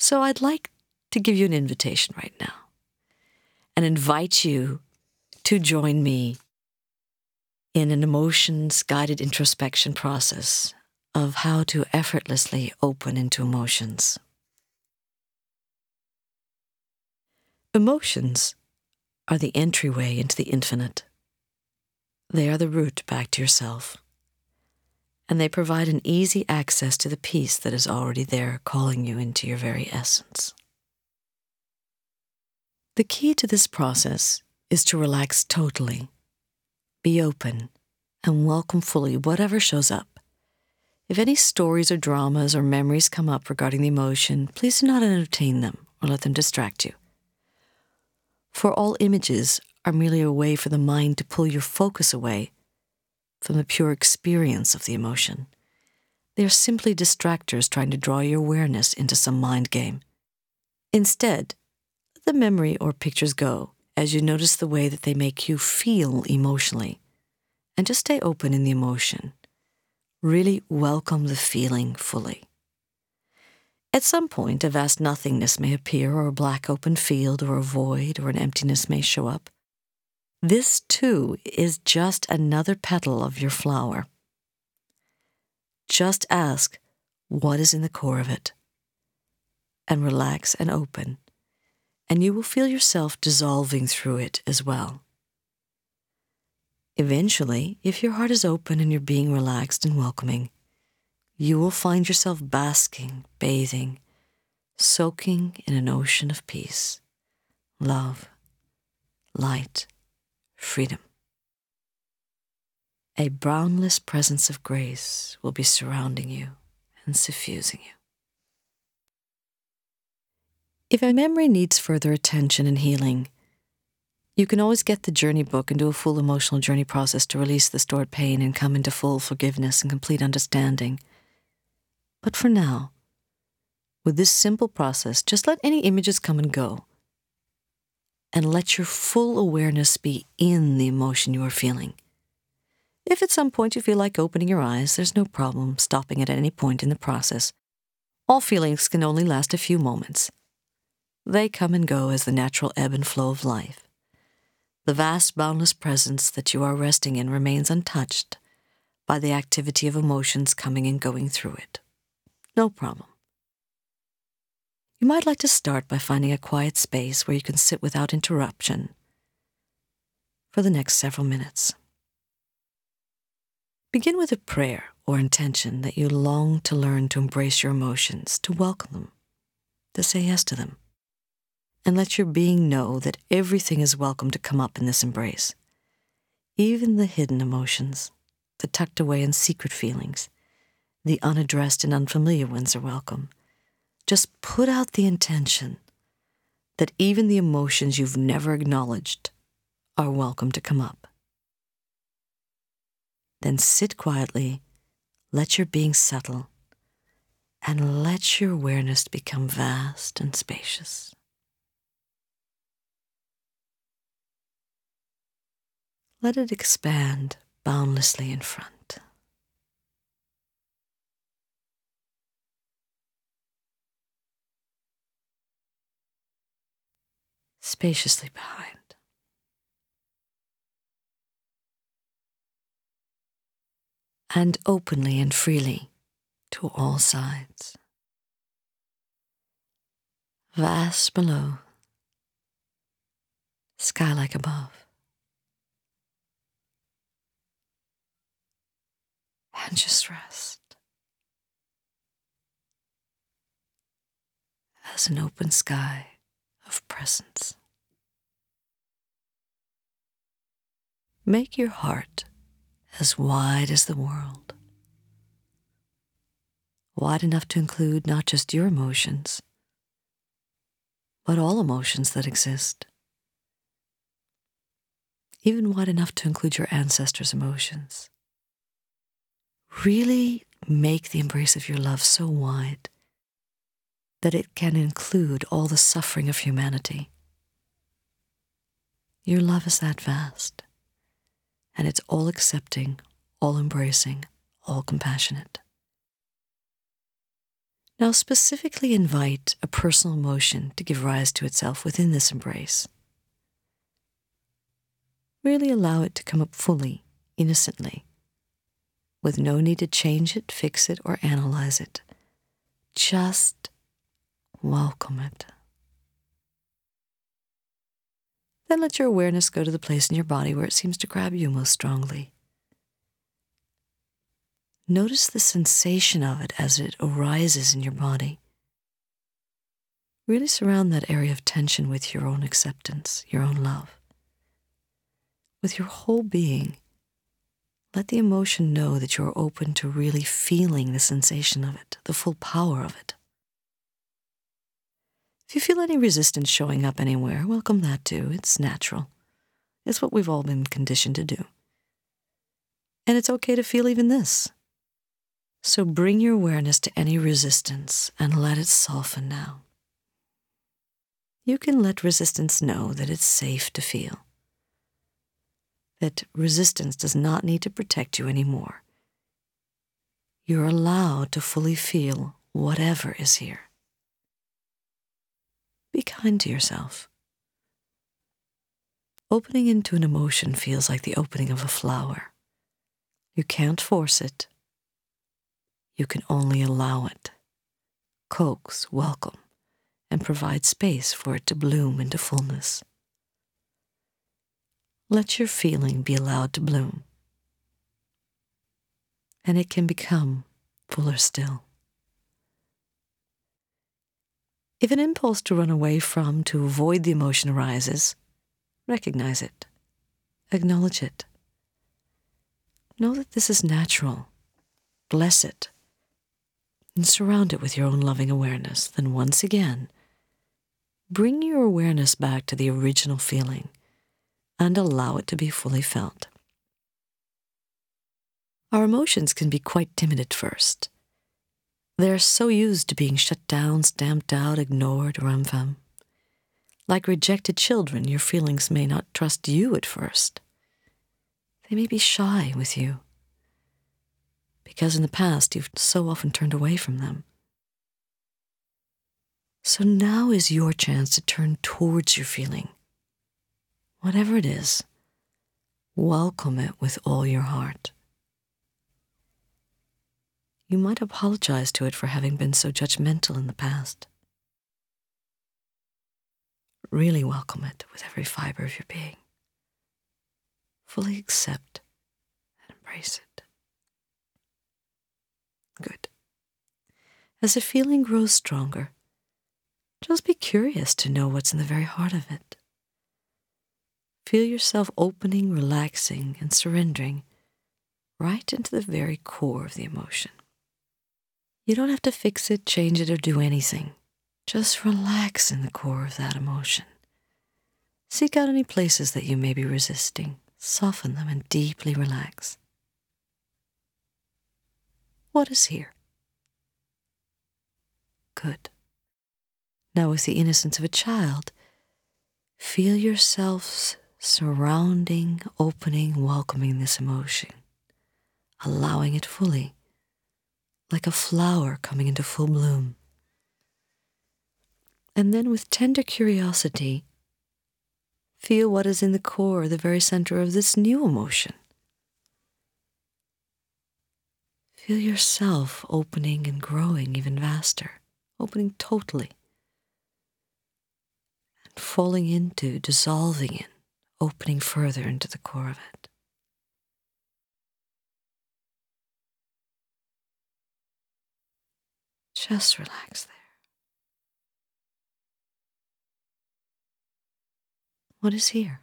So I'd like to give you an invitation right now and invite you to join me in an emotions-guided introspection process of how to effortlessly open into emotions. Emotions are the entryway into the infinite. They are the route back to yourself, and they provide an easy access to the peace that is already there, calling you into your very essence. The key to this process is to relax totally, be open, and welcome fully whatever shows up. If any stories or dramas or memories come up regarding the emotion, please do not entertain them or let them distract you. For all images are merely a way for the mind to pull your focus away from the pure experience of the emotion. They are simply distractors trying to draw your awareness into some mind game. Instead, let the memory or pictures go as you notice the way that they make you feel emotionally, and just stay open in the emotion. Really welcome the feeling fully. At some point, a vast nothingness may appear, or a black open field, or a void, or an emptiness may show up. This, too, is just another petal of your flower. Just ask what is in the core of it, and relax and open, and you will feel yourself dissolving through it as well. Eventually, if your heart is open and you're being relaxed and welcoming, you will find yourself basking, bathing, soaking in an ocean of peace, love, light, freedom. A boundless presence of grace will be surrounding you and suffusing you. If a memory needs further attention and healing, you can always get the journey book and do a full emotional journey process to release the stored pain and come into full forgiveness and complete understanding. But for now, with this simple process, just let any images come and go, and let your full awareness be in the emotion you are feeling. If at some point you feel like opening your eyes, there's no problem stopping at any point in the process. All feelings can only last a few moments. They come and go as the natural ebb and flow of life. The vast, boundless presence that you are resting in remains untouched by the activity of emotions coming and going through it. No problem. You might like to start by finding a quiet space where you can sit without interruption for the next several minutes. Begin with a prayer or intention that you long to learn to embrace your emotions, to welcome them, to say yes to them. And let your being know that everything is welcome to come up in this embrace. Even the hidden emotions, the tucked away and secret feelings, the unaddressed and unfamiliar ones are welcome. Just put out the intention that even the emotions you've never acknowledged are welcome to come up. Then sit quietly, let your being settle, and let your awareness become vast and spacious. Let it expand boundlessly in front. Spaciously behind. And openly and freely to all sides. Vast below, sky-like above. And just rest as an open sky of presence. Make your heart as wide as the world. Wide enough to include not just your emotions, but all emotions that exist. Even wide enough to include your ancestors' emotions. Really make the embrace of your love so wide that it can include all the suffering of humanity. Your love is that vast, and it's all accepting, all embracing, all compassionate. Now specifically invite a personal emotion to give rise to itself within this embrace. Really allow it to come up fully, innocently, with no need to change it, fix it, or analyze it. Just welcome it. Then let your awareness go to the place in your body where it seems to grab you most strongly. Notice the sensation of it as it arises in your body. Really surround that area of tension with your own acceptance, your own love. With your whole being, let the emotion know that you're open to really feeling the sensation of it, the full power of it. If you feel any resistance showing up anywhere, welcome that too. It's natural. It's what we've all been conditioned to do. And it's okay to feel even this. So bring your awareness to any resistance and let it soften now. You can let resistance know that it's safe to feel. That resistance does not need to protect you anymore. You're allowed to fully feel whatever is here. Be kind to yourself. Opening into an emotion feels like the opening of a flower. You can't force it. You can only allow it, coax, welcome, and provide space for it to bloom into fullness. Let your feeling be allowed to bloom, and it can become fuller still. If an impulse to run away from, to avoid the emotion arises, recognize it, acknowledge it. Know that this is natural. Bless it, and surround it with your own loving awareness. Then once again, bring your awareness back to the original feeling and allow it to be fully felt. Our emotions can be quite timid at first. They're so used to being shut down, stamped out, ignored, or unfam. Like rejected children, your feelings may not trust you at first. They may be shy with you, because in the past you've so often turned away from them. So now is your chance to turn towards your feeling. Whatever it is, welcome it with all your heart. You might apologize to it for having been so judgmental in the past. Really welcome it with every fiber of your being. Fully accept and embrace it. Good. As the feeling grows stronger, just be curious to know what's in the very heart of it. Feel yourself opening, relaxing, and surrendering right into the very core of the emotion. You don't have to fix it, change it, or do anything. Just relax in the core of that emotion. Seek out any places that you may be resisting. Soften them and deeply relax. What is here? Good. Now, with the innocence of a child, feel yourself surrounding, opening, welcoming this emotion, allowing it fully, like a flower coming into full bloom. And then with tender curiosity, feel what is in the core, the very center of this new emotion. Feel yourself opening and growing even vaster, opening totally, and falling into, dissolving in, opening further into the core of it. Just relax there. What is here?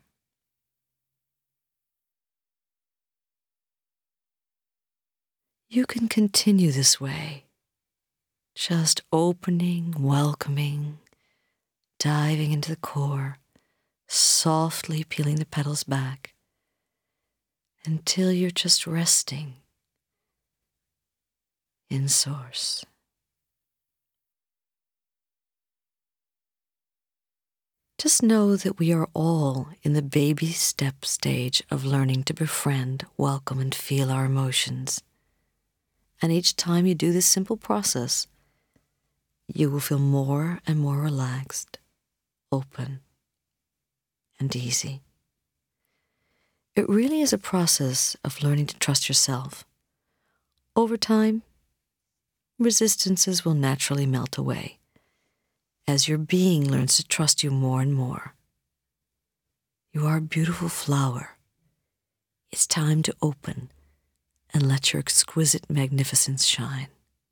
You can continue this way, just opening, welcoming, diving into the core, softly peeling the petals back until you're just resting in Source. Just know that we are all in the baby step stage of learning to befriend, welcome, and feel our emotions. And each time you do this simple process, you will feel more and more relaxed, open, and easy. It really is a process of learning to trust yourself. Over time, resistances will naturally melt away as your being learns to trust you more and more. You are a beautiful flower. It's time to open and let your exquisite magnificence shine.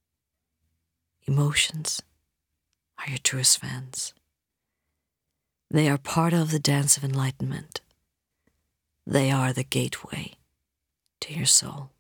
Emotions are your truest fans. They are part of the dance of enlightenment. They are the gateway to your soul.